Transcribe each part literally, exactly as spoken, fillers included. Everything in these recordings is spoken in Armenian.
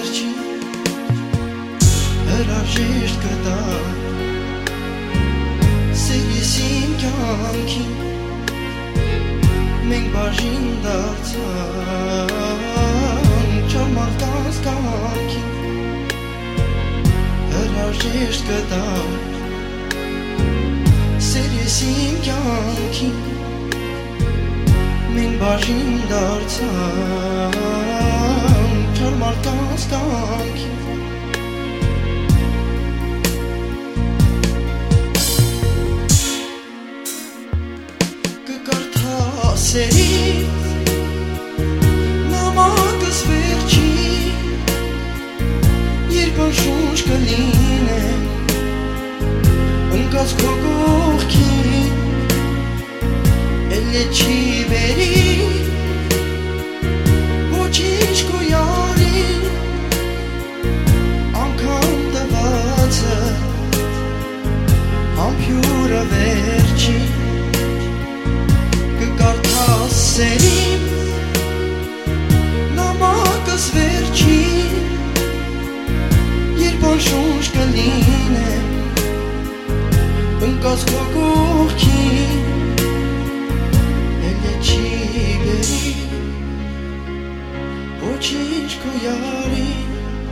վերջի հրաժեշտ կտա սիրիս իմ կյանքին մենք բաժին դարձանք չար մարդկանց կյանքին հրաժեշտ կտա սիրիս իմ կյանքին մենք բաժին դարձանք չար մարդկանց կյանքին Սերի նամակս վերջի երբ անշունչ կլինեմ ընկած քո կողքին էլ չի բերի ոչինչ քո յարին անգամ տվածը համբյուրը վերջի Սերիմ նամակս վերջի երբ անշունչ կլինեմ ընկած քո կողքին էլ չի բերի ոչինչ քո յարին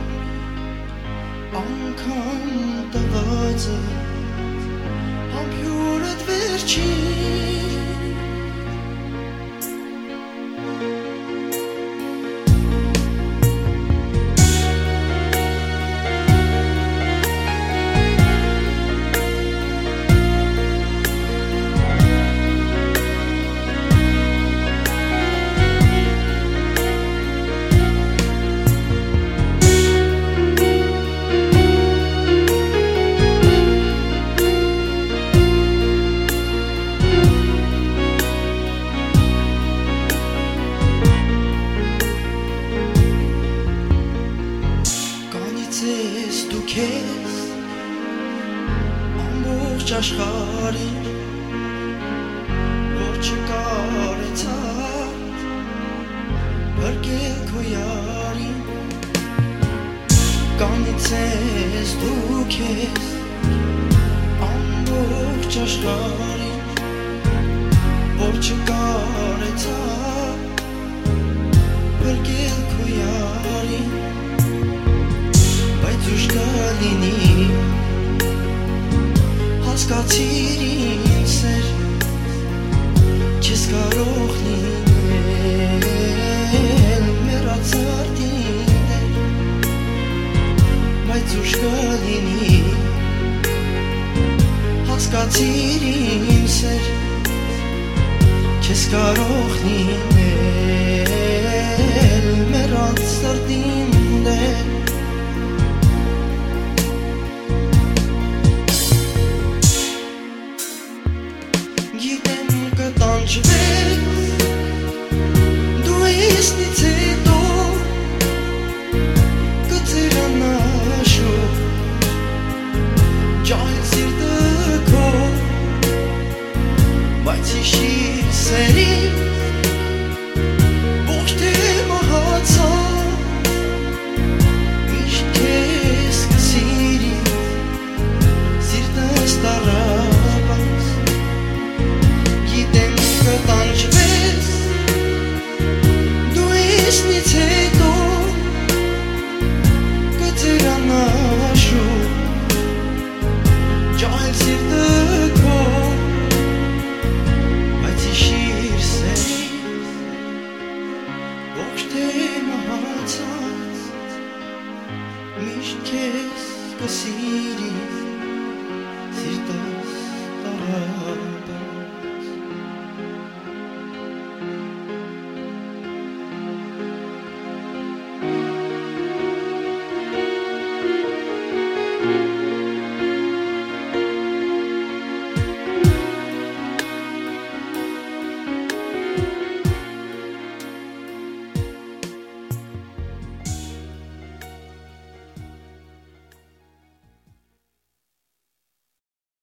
անգամ տվածը համբյուրդ վերջին Դու քեզ ամբողջ աշխարհին որ չկարեցավ բրկել քո յարին կանիցես դու քեզ ամբողջ աշխարհին որ չկարեցավ բրկել քո յարին Բայց ուշ կլինի հասկացիր իմ սեր չես կարող լինել մեռածար դիներ Բայց ուշ կլինի հասկացիր իմ սեր չես կարող լինել մեռածար դիներ Գիտեմ կտանջվես դու իսնից հետո կծերանաշու ջահել սիրտը քո բայց հիշիր սերին ոչ թե մահացա միշտ քեզ կսիրի սիրտս տարապած կտանջվես դու իսնից հետո կծերանաշու ջահել սիրտը քո բայց հիշիր սերին ոչ թե մահացած միշտ քեզ կսիրի սիրտը